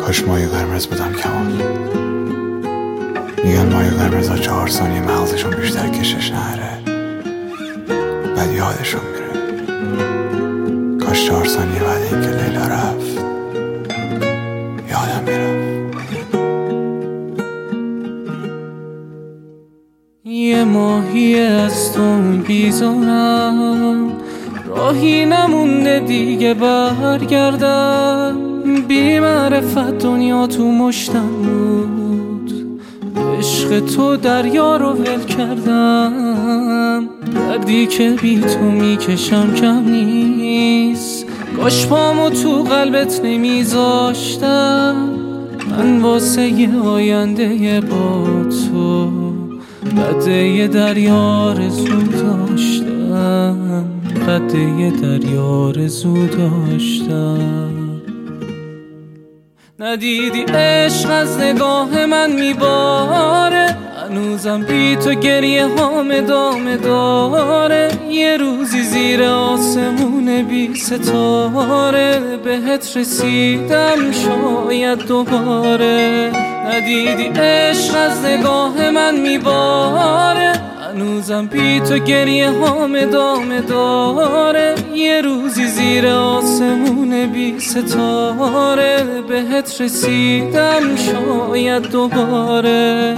کاش مایه قرمز بودم کمان. میگن مایه قرمز ها 4 ثانیه مغزشون بیشتر کشش نهره، بعد یادشون میره. کاش 4 ثانیه بعد اینکه لیلا رفت یادم میرفت. یه ماهی از تو بیزارم، راهی نمونده دیگه برگردم. بی معرفت دنیا تو مشتم بود، عشق تو دریا رو ول کردم. دردی که بی تو میکشم کم نیست، کاش پامو تو قلبت نمیذاشتم. من واسه یه آینده با تو قد یه دریا رزو داشتم، قد یه دریا رزو داشتم. ندیدی عشق از نگاه من میباره، هنوزم بی تو گریه هام ادامه داره. یه روزی زیر آسمون بی ستاره بهت رسیدم شاید دوباره. ندیدی عشق از نگاه من میباره، هنوزم بی تو گریه هام ادامه داره. یه روزی زیر آسمون بی ستاره بهت رسیدم شاید دوباره.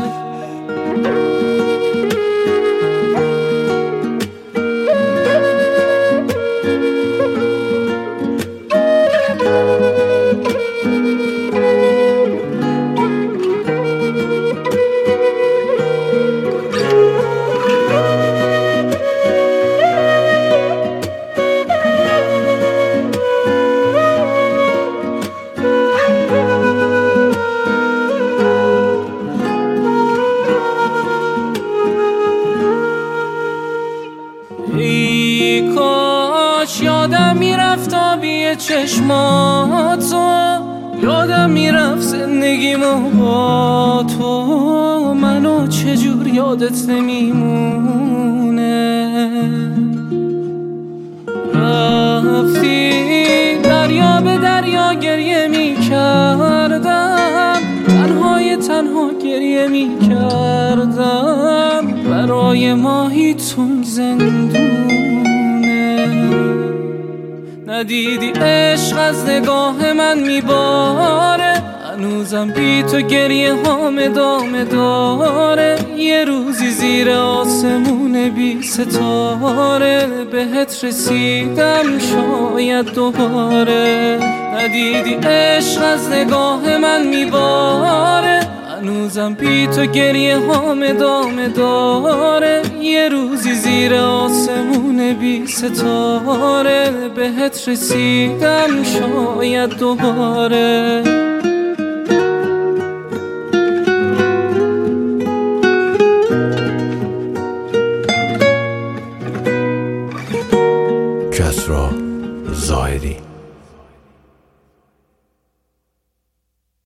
ای کاش یادم میرفت آبی چشماتو، یادم میرفت زندگیمو با تو. منو چجور یادت نمیمونه، رفتی دریا به دریا گریه میکردم، تنها گریه میکردم. برای ماهی تنگ زندونه. ندیدی عشق از نگاه من میباره، هنوزم بی تو گریه هام ادامه داره. یه روزی زیر آسمون بی ستاره بهت رسیدم شاید دوباره. ندیدی عشق از نگاه من میباره، هنوزم بی تو گریه هام ادامه داره. یه روزی زیر آسمون بی ستاره بهت رسیدم شاید دوباره. کسری زاهدی.